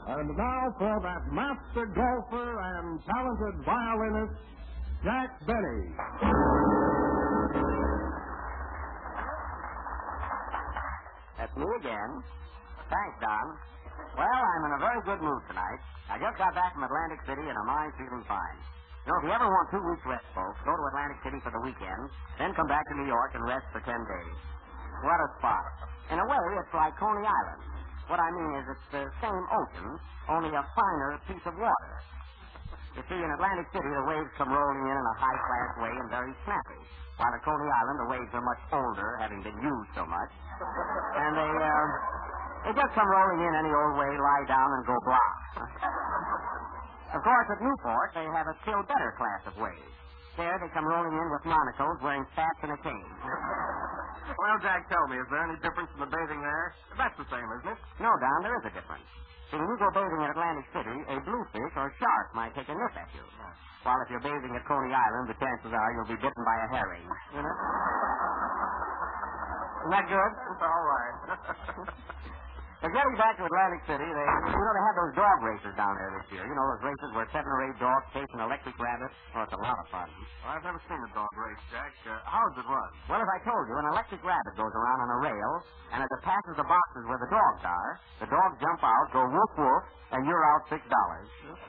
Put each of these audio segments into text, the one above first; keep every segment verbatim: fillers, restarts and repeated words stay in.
And now for that master golfer and talented violinist, Jack Benny. That's me again. Thanks, Don. Well, I'm in a very good mood tonight. I just got back from Atlantic City and I'm mind feeling fine. You know, if you ever want two weeks rest, folks, go to Atlantic City for the weekend, then come back to New York and rest for ten days. What a spot. In a way, it's like Coney Island. What I mean is it's the same ocean, only a finer piece of water. You see, in Atlantic City, the waves come rolling in in a high-class way and very snappy. While at Coney Island, the waves are much older, having been used so much. And they, uh, they just come rolling in any old way, lie down, and go blah. Of course, at Newport, they have a still better class of waves. There, they come rolling in with monocles, wearing spats and a cane. Well, Jack, tell me, is there any difference in the bathing there? That's the same, isn't it? No, Don, there is a difference. See, when you go bathing at Atlantic City, a bluefish or shark might take a nip at you. While if you're bathing at Coney Island, the chances are you'll be bitten by a herring. You know? Isn't that good? All right. But getting back to Atlantic City, they, you know, they have those dog races down there this year. You know, those races where seven or eight dogs chase an electric rabbit? Oh, it's a lot of fun. I've never seen a dog race, Jack. Uh, how does it run? Well, as I told you, an electric rabbit goes around on a rail, and as it passes the boxes where the dogs are, the dogs jump out, go woof woof, and you're out six dollars.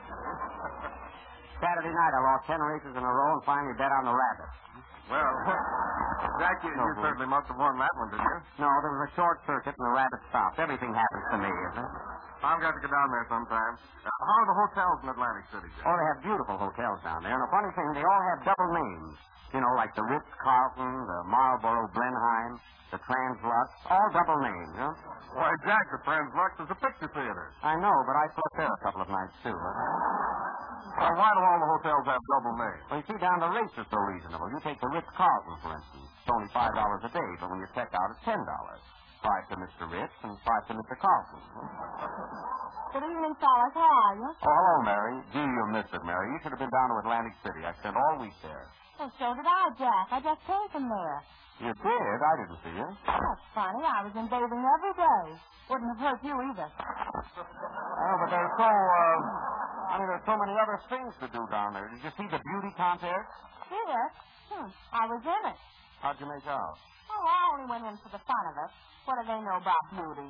Saturday night, I lost ten races in a row and finally bet on the rabbit. Well, Jack, you, No, you boy. certainly must have won that one, didn't you? No, there was a short circuit and the rabbit stopped. Everything happens to me, isn't it? I've got to go down there sometime. Uh, how are the hotels in Atlantic City, Jack? Oh, they have beautiful hotels down there. And the funny thing, they all have double names. You know, like the Ritz-Carlton, the Marlboro Blenheim, the Translux. All double names, huh? Why, Jack, the Translux is a picture theater. I know, but I slept there a couple of nights, too. Well, why do all the hotels have double names? Well, you see, down the rates are so reasonable. You take the Ritz-Carlton, for instance. It's only five dollars a day, but when you check out, it's ten dollars. Five to Mister Ritz and five to Mister Carlton. Good evening, fellas. How are you? Oh, hello, Mary. Gee, you missed it, Mary. You should have been down to Atlantic City. I spent all week there. Well, so did I, Jack. I just came from there. You did? I didn't see you. That's funny. I was in bathing every day. Wouldn't have hurt you either. Oh, but there's so, uh, I mean, there's so many other things to do down there. Did you see the beauty contest? Here? Hmm. I was in it. How'd you make out? Oh, I only went in for the fun of it. What do they know about beauty?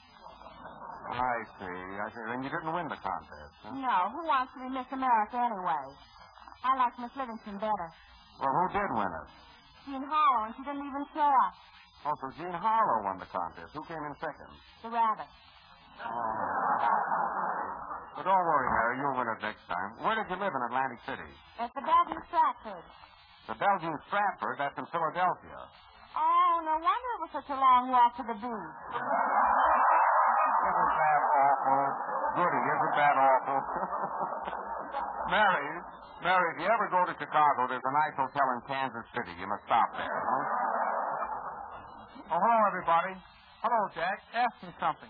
I see. I see. Then you didn't win the contest, huh? No. Who wants to be Miss America anyway? I like Miss Livingston better. Well, who did win it? Jean Harlow, and she didn't even show up. Oh, so Jean Harlow won the contest. Who came in second? The rabbit. Oh. But don't worry, Mary. You'll win it next time. Where did you live in Atlantic City? At the Bellevue Stratford. The Bellevue Stratford. That's in Philadelphia. Oh, no wonder it was such a long walk to the beach. Isn't that awful? Goody, isn't that awful? Mary, Mary, if you ever go to Chicago, there's a nice hotel in Kansas City. You must stop there, huh? Oh, hello, everybody. Hello, Jack. Ask me something.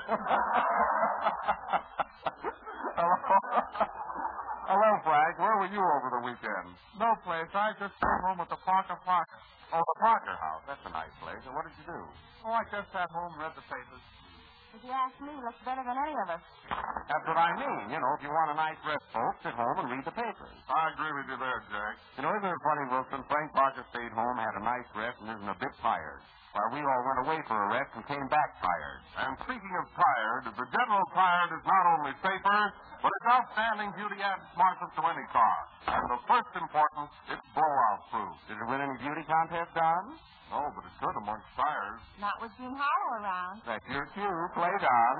Hello. Hello, Frank. Where were you over the weekend? No place. I just came home with the Parker Parker. Oh, the Parker House. That's a nice place. And what did you do? Oh, I just sat home and read the papers. If you ask me, he looks better than any of us. That's what I mean. You know, if you want a nice rest, folks, sit home and read the papers. I agree with you there, Jack. You know, isn't it funny, Wilson? Frank Parker stayed home, had a nice rest, and isn't a bit tired. While we all went away for a rest and came back tired. And speaking of tired, the General Tired is not only safer, but it's outstanding beauty and smartness to any car. And the first importance, it's blowout proof. Did it win any beauty contest, Don? No, but it could amongst tires. Not with Jean Harlow around. That's your cue. Play, Don.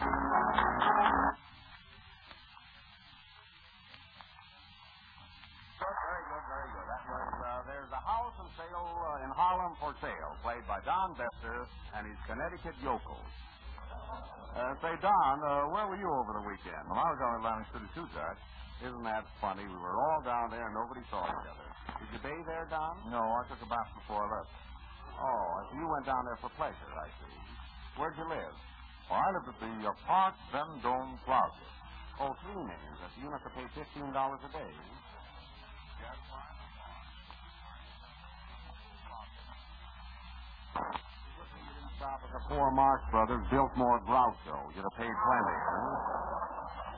Good, very good, very good. That was, uh, there's a house in sale uh, in Harlem for sale, played by Don Bester and his Connecticut Yokels. Uh, say, Don, uh, where were you over the weekend? Well, I was down in Atlantic City, too, Jack. Isn't that funny? We were all down there and nobody saw each other. Did you bathe there, Don? No, I took a bath before I left. Oh, so you went down there for pleasure, I see. Where'd you live? Well, I lived at the uh, Park Vendome Plaza. Oh, three names. That's you have to pay fifteen dollars a day. Stop at the four Marx Brothers, Biltmore Groucho. You'd have paid plenty, huh?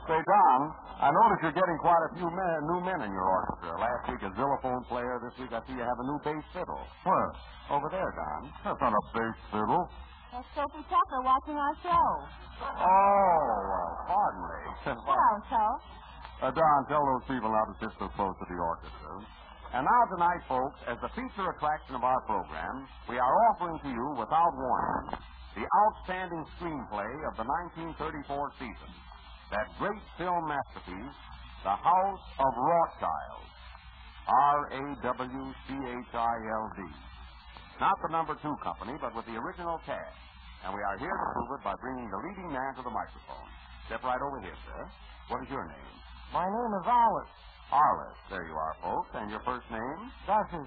Say, Don, I notice you're getting quite a few men, new men in your orchestra. Last week a xylophone player. This week I see you have a new bass fiddle. Where? Over there, Don. That's not a bass fiddle. That's Sophie Tucker watching our show. Oh, well, pardon me. Hello, Soph. Uh, Don, tell those people not to sit so close to the orchestra. And now tonight, folks, as the feature attraction of our program, we are offering to you, without warning, the outstanding screenplay of the nineteen thirty-four season. That great film masterpiece, The House of Rothschild. R A W C H I L D. Not the number two company, but with the original cast. And we are here to prove it by bringing the leading man to the microphone. Step right over here, sir. What is your name? My name is Arliss. Arliss. There you are, folks. And your first name? Gussie.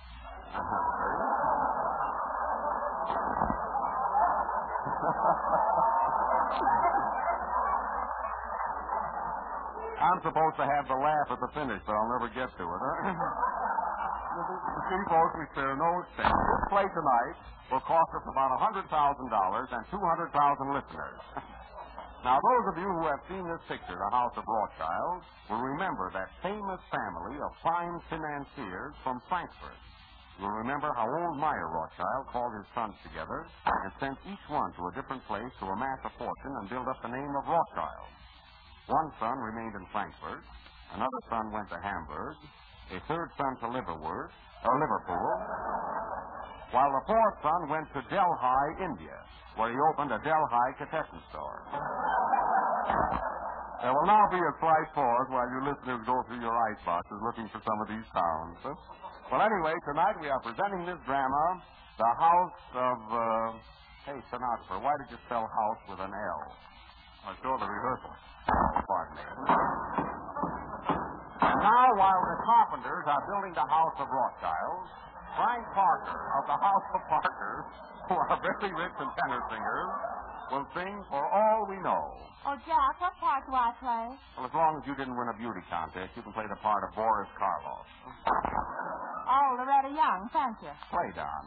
I'm supposed to have the laugh at the finish, but I'll never get to it, huh? You see, folks, we spare no expense. This play tonight will cost us about one hundred thousand dollars and two hundred thousand listeners. Now, those of you who have seen this picture, The House of Rothschild, will remember that famous family of fine financiers from Frankfurt. You'll remember how old Meyer Rothschild called his sons together and sent each one to a different place to amass a fortune and build up the name of Rothschild. One son remained in Frankfurt, another son went to Hamburg, a third son to Liverpool, or Liverpool, while the fourth son went to Delhi, India, where he opened a Delhi Katessen store. There will now be a slight pause while you listeners go through your ice boxes looking for some of these sounds. Huh? Well, anyway, tonight we are presenting this drama, The House of, uh... Hey, stenographer, why did you spell house with an L? I saw the rehearsal. Pardon me. And now, while the carpenters are building the House of Rothschild, Frank Parker of the House of Parkers, who are very rich and tenor singers, will sing For All We Know. Oh, Jack, what part do I play? Well, as long as you didn't win a beauty contest, you can play the part of Boris Karloff. Oh, Loretta Young, thank you. Play, Don.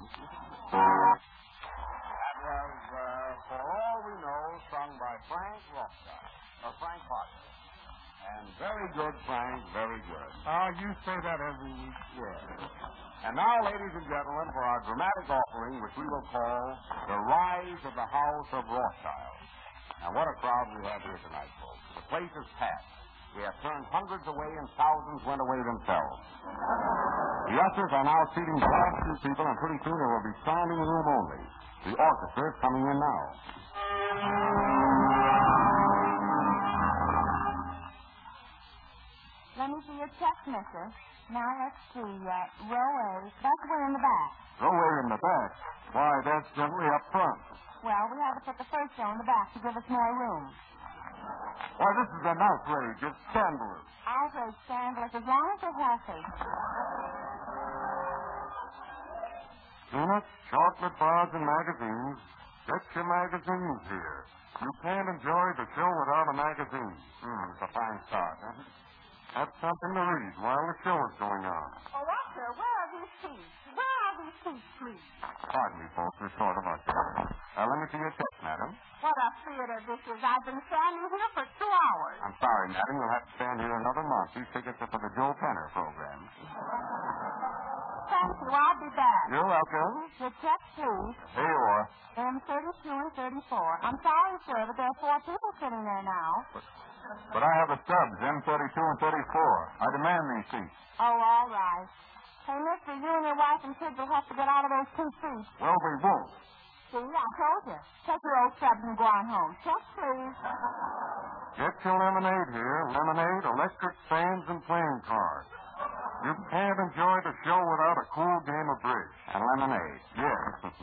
That was uh, For All We Know, sung by Frank Rothschild, or Frank Parker. And very good, Frank, very good. Ah, uh, you say that every week. Yes. And now, ladies and gentlemen, for our dramatic offering, which we will call The Rise of the House of Rothschild. Now, what a crowd we have here tonight, folks. The place is packed. We have turned hundreds away and thousands went away themselves. The ushers are now seating five few people, and pretty soon there will be standing room only. The orchestra is coming in now. Let me see your check, mister. Now, let's see. Uh, row A. That's way in the back. Row A in the back? Why, that's generally up front. Well, we have to put the first row in the back to give us more room. Why, this is an outrage. It's scandalous. Outrage, scandalous, as long as it's healthy. Peanuts, chocolate bars, and magazines. Get your magazines here. You can't enjoy the show without a magazine. Hmm, it's a fine start, huh? That's something to read while the show is going on. Oh, Walter, where are these seats? Where are these seats, please? Pardon me, folks. We're short of our show. Uh, let me see your check, madam. What a theater this is. I've been standing here for two hours. I'm sorry, madam. You'll have to stand here another month. These tickets are for the Joe Penner program. Thank you. I'll be back. You're welcome. Your check, please. Here you are. M thirty-two and thirty-four. I'm sorry, sir, but there are four people sitting there now. But, but I have the stubs, M thirty-two and thirty-four. I demand these seats. Oh, all right. Hey, mister, you and your wife and kids will have to get out of those two seats. Well, we won't. See, I told you. Take your old stubs and go on home. Check, please. Get your lemonade here. Lemonade, electric fans, and playing cards. You can't enjoy the show without a cool game of bridge. And lemonade. Yes.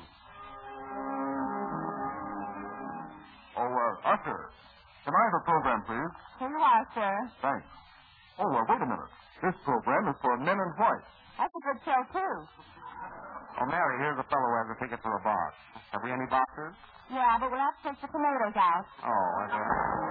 oh, uh, Usher, can I have a program, please? Here you are, sir. Thanks. Oh, uh, wait a minute. This program is for men in white. That's a good show, too. Oh, Mary, here's a fellow who has a ticket for a box. Have we any boxes? Yeah, but we'll have to take the tomatoes out. Oh, I guess.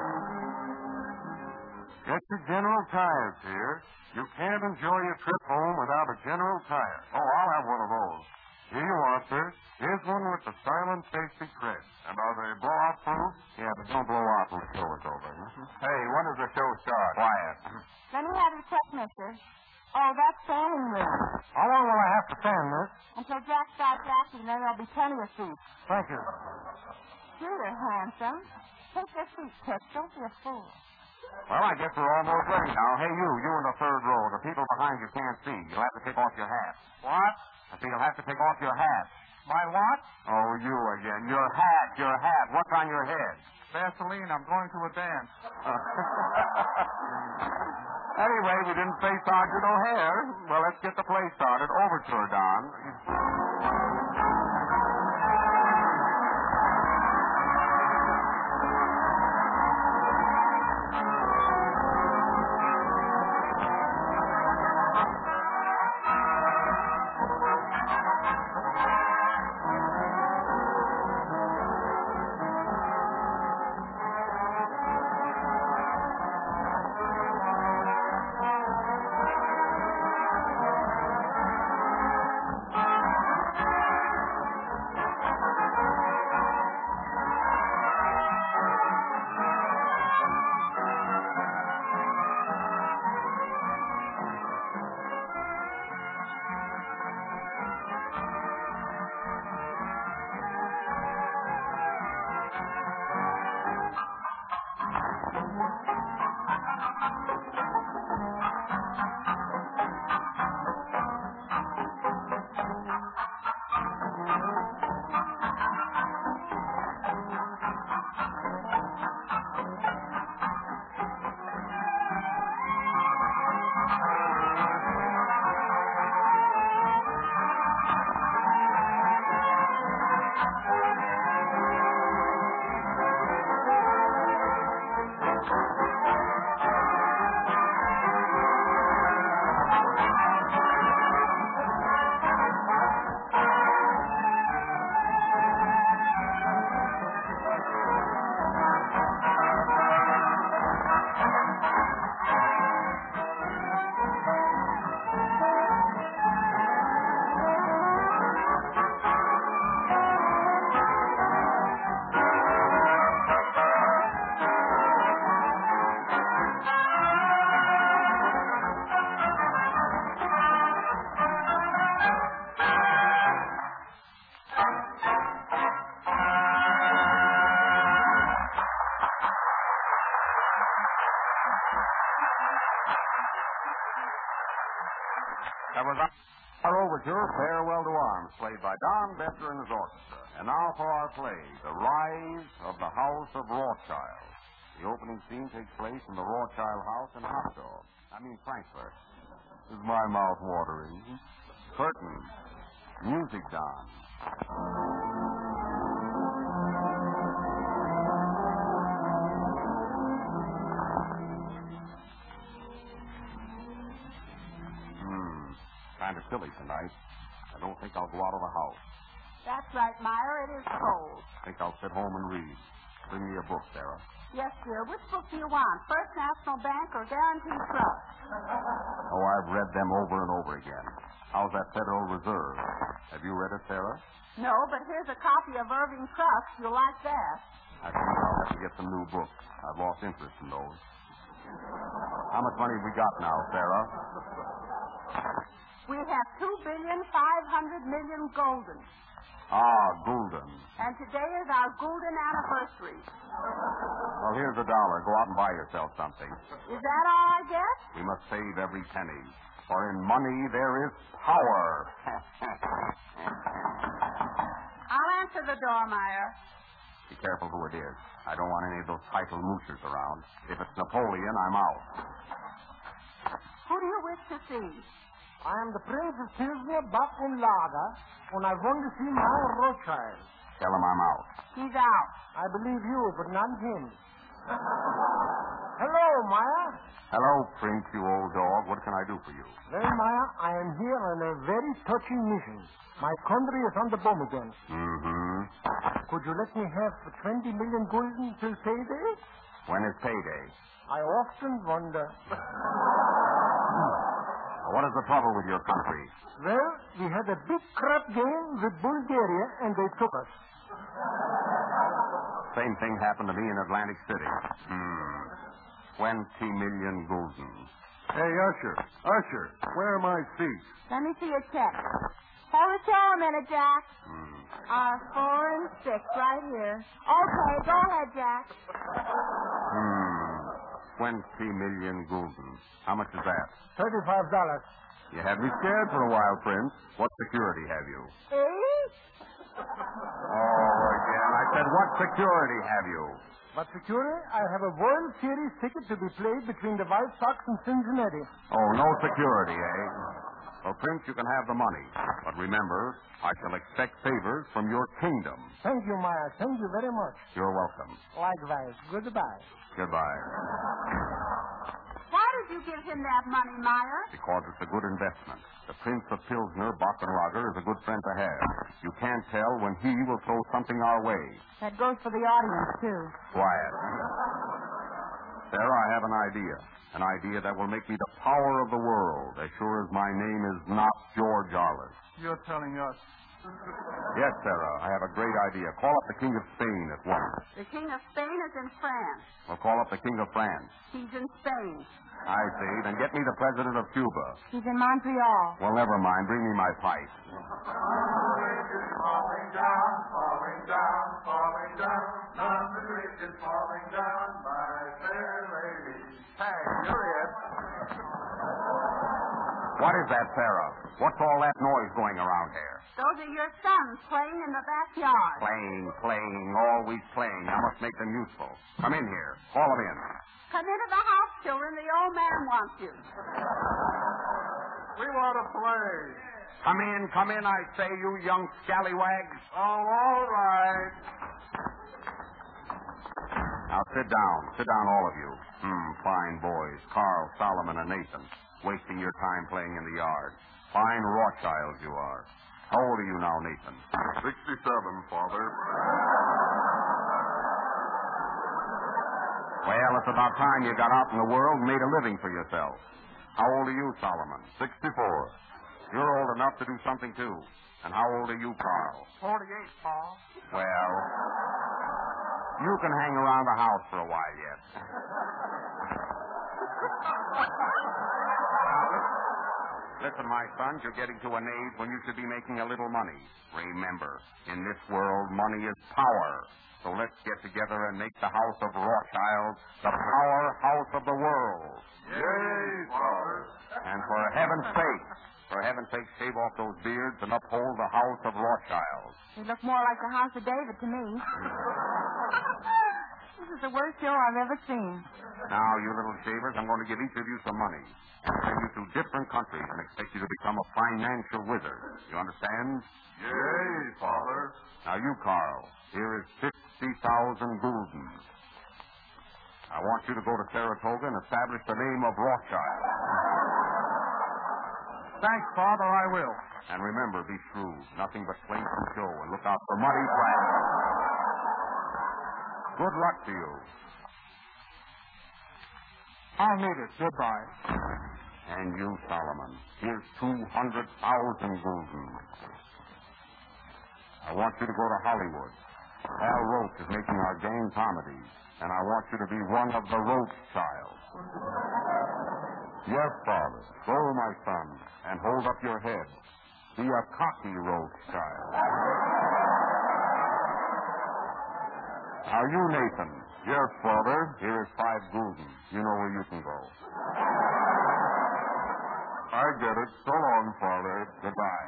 Get your General Tires here. You can't enjoy your trip home without a General Tire. Oh, I'll have one of those. Here you are, sir. Here's one with the silent safety crest. And are they blow-out proof? Yeah, but don't blow out when the show is over. Huh? Hey, when does the show start? Quiet. Let me have your check, mister. Oh, that's standing room. How long will I have to stand, miss? Until Jack starts acting, then there'll be plenty of seats. Thank you. Sure, you're handsome. Take your seat, Tip. Don't be a fool. Well, I guess we're almost ready now. Hey, you, you in the third row. The people behind you can't see. You'll have to take off your hat. What? I say you'll have to take off your hat. My what? Oh, you again. Your hat, your hat. What's on your head? Vaseline, I'm going to a dance. Anyway, we didn't say Sergeant O'Hare. Well, let's get the play started. Overture, Don. That was our overture, Farewell to Arms, played by Don Bester and his orchestra. And now for our play, The Rise of the House of Rothschild. The opening scene takes place in the Rothschild house in Hostel. I mean Frankfurt. Is my mouth watering? Curtain. Music, Don. Kind of silly tonight. I don't think I'll go out of the house. That's right, Meyer. It is cold. I think I'll sit home and read. Bring me a book, Sarah. Yes, dear. Which book do you want? First National Bank or Guaranteed Trust? Oh, I've read them over and over again. How's that Federal Reserve? Have you read it, Sarah? No, but here's a copy of Irving Trust. You'll like that. I think I'll have to get some new books. I've lost interest in those. How much money have we got now, Sarah? We have two billion five hundred million golden. Ah, Gulden. And today is our golden anniversary. Well, here's a dollar. Go out and buy yourself something. Is that all I get? We must save every penny. For in money there is power. I'll answer the door, Meyer. Be careful who it is. I don't want any of those title moochers around. If it's Napoleon, I'm out. Who do you wish to see? I am the Prince of Pilsner, Buck and Lager, and I want to see Meyer Rothschild. Tell him I'm out. He's out. I believe you, but not him. Hello, Meyer. Hello, Prince, you old dog. What can I do for you? Well, Meyer, I am here on a very touching mission. My country is on the bomb again. Mm-hmm. Could you let me have twenty million gulden till payday? When is payday? I often wonder. What is the trouble with your country? Well, we had a big crap game with Bulgaria, and they took us. Same thing happened to me in Atlantic City. Hmm. Twenty million gulden. Hey, Usher, Usher, where are my seats? Let me see your check. Hold it till a minute, Jack. Hmm. Uh, four and six, right here. Okay, go ahead, Jack. Hmm. Twenty million gulden. How much is that? Thirty-five dollars. You had me scared for a while, Prince. What security have you? Eh? Oh, again. I said, what security have you? But security, I have a World Series ticket to be played between the White Sox and Cincinnati. Oh, no security, eh? Well, Prince, you can have the money. But remember, I shall expect favors from your kingdom. Thank you, Maya. Thank you very much. You're welcome. Likewise. Goodbye. Goodbye. Why did you give him that money, Meyer? Because it's a good investment. The Prince of Pilsner, Bockenlager, is a good friend to have. You can't tell when he will throw something our way. That goes for the audience, too. Quiet. Sarah, I have an idea. An idea that will make me the power of the world, as sure as my name is not George Arliss. You're telling us. Yes, Sarah, I have a great idea. Call up the King of Spain at once. The King of Spain is in France. Well, call up the King of France. He's in Spain. I see. Then get me the President of Cuba. He's in Montreal. Well, never mind. Bring me my pipe. Falling down, falling down, falling down. None the bridge is falling down, my fair lady. Hey, you're it. What is that, Sarah? What's all that noise going around here? Those are your sons playing in the backyard. Playing, playing, always playing. I must make them useful. Come in here. Call them in. Come into the house, children. The old man wants you. We want to play. Come in, come in, I say, you young scallywags. Oh, all right. Now sit down. Sit down, all of you. Hmm, fine boys. Carl, Solomon, and Nathan. Wasting your time playing in the yard. Fine Rothschilds you are. How old are you now, Nathan? Sixty-seven, Father. Well, it's about time you got out in the world and made a living for yourself. How old are you, Solomon? Sixty-four. You're old enough to do something, too. And how old are you, Carl? Forty-eight, Paul. Well, you can hang around the house for a while yet. Listen, my sons, you're getting to an age when you should be making a little money. Remember, in this world, money is power. So let's get together and make the house of Rothschild the powerhouse of the world. Yay, Father. And for heaven's sake, for heaven's sake, shave off those beards and uphold the house of Rothschild. You look more like the house of David to me. This is the worst show I've ever seen. Now, you little shavers, I'm going to give each of you some money. Send you to different countries and expect you to become a financial wizard. You understand? Yay, Father. Now, you, Carl, here is fifty thousand gulden. I want you to go to Saratoga and establish the name of Rothschild. Thanks, Father, I will. And remember, be shrewd. Nothing but plain and show, and look out for muddy tracks. Good luck to you. I'll need it. Goodbye. And you, Solomon, here's two hundred thousand gulden. I want you to go to Hollywood. Al Roach is making our game comedies, and I want you to be one of the Rothschilds. Yes, Father. Go, my son, and hold up your head. Be a cocky Rothschild. Now, you, Nathan. Yes, Father. Here is five gulden. You know where you can go. I get it. So long, Father. Goodbye.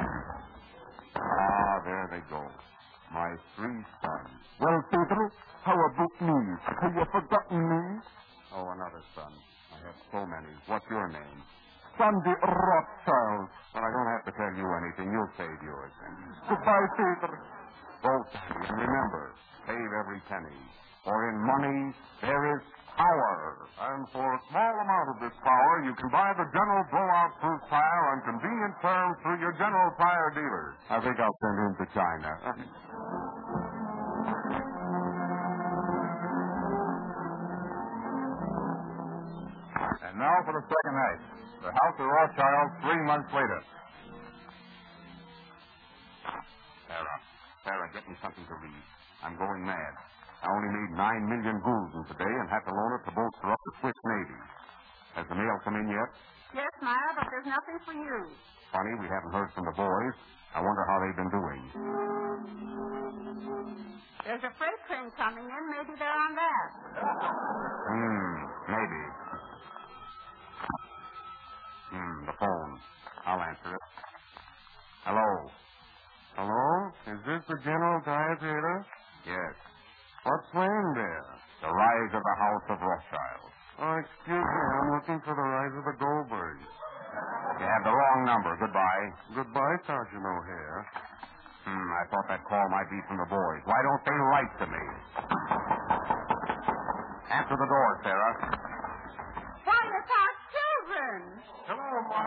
Ah, there they go. My three sons. Well, Peter, how about me? Have you forgotten me? Oh, another son. I have so many. What's your name? Sandy Rothschild. Well, I don't have to tell you anything. You'll save yours. Goodbye, Peter. Both, Sandy. And remember, save every penny. For in money, there is power. And for a small amount of this power, you can buy the General Blowout Proof Tire on convenient terms through your General Tire dealers. I think I'll send him to China. And now for the second night. The House of Rothschild three months later. Sarah, Sarah, get me something to read. I'm going mad. I only made nine million gulden today and had to loan it to bolster up the Swiss Navy. Has the mail come in yet? Yes, Myra, but there's nothing for you. Funny, we haven't heard from the boys. I wonder how they've been doing. There's a freight train coming in. Maybe they're on that. Hmm, maybe. Hmm, the phone. I'll answer it. Hello? Hello? Is this the General Tire Theater? Yes. What's playing there? The Rise of the House of Rothschild. Oh, excuse me. I'm looking for the Rise of the Goldbergs. You have the wrong number. Goodbye. Goodbye, Sergeant O'Hare. Hmm, I thought that call might be from the boys. Why don't they write to me? Answer the door, Sarah. Why, it's our children. Hello,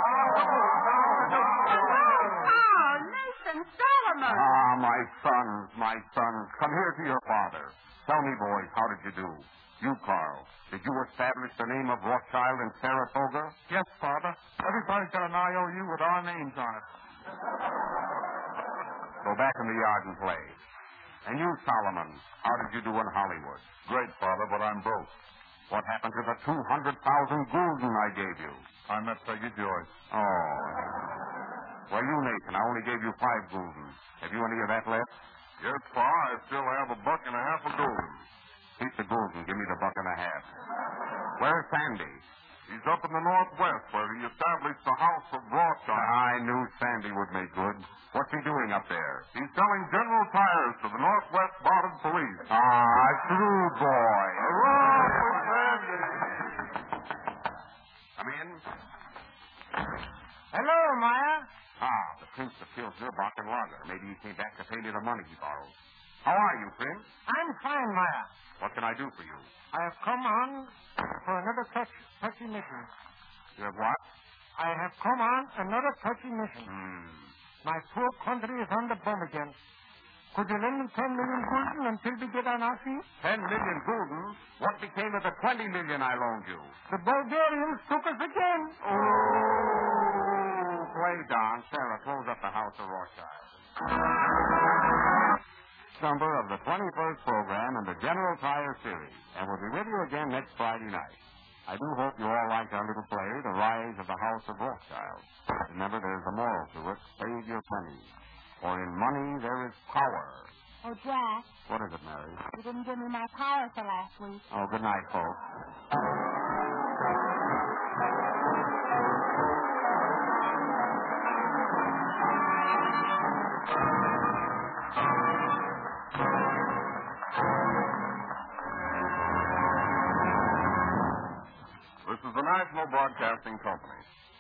Hello, Carl, Nathan, Solomon. Ah, my sons, my sons. Come here to your father. Tell me, boys, how did you do? You, Carl, did you establish the name of Rothschild in Saratoga? Yes, Father. Everybody's got an I O U with our names on it. Go back in the yard and play. And you, Solomon, how did you do in Hollywood? Great, Father, but I'm broke. What happened to the two hundred thousand gulden I gave you? I met Peggy Joyce. Oh. Well, you, Nathan, I only gave you five gulden. Have you any of that left? Yes, Pa, I still have a buck and a half of gulden. Keep the gulden. Give me the buck and a half. Where's Sandy? He's up in the Northwest where he established the House of Rothschild. I knew Sandy would make good. What's he doing up there? He's selling General Tires to the Northwest Mounted Police. Ah, true boy. Hurrah for Sandy! Come in. Hello, Maya. Ah, the Prince of Pilsner Lager. Maybe he came back to pay me the money he borrowed. How are you, Prince? I'm fine, Maya. What can I do for you? I have come on for another touch, touchy mission. You have what? I have come on another touchy mission. Hmm. My poor country is on the bum again. Could you lend me ten million gulden until we get on our feet? Ten million gulden? What became of the twenty million I loaned you? The Bulgarians took us again. Oh, play, Don. Sarah, close up the House of Rothschild. Number of the twenty-first program in the General Tire series, and we'll be with you again next Friday night. I do hope you all liked our little play, The Rise of the House of Rothschild. Remember, there's a moral to it. Save your pennies. For in money there is power. Oh, Jack, What is it, Mary? you didn't give me my power for last week. Oh, good night, folks. This is the National Broadcasting Company.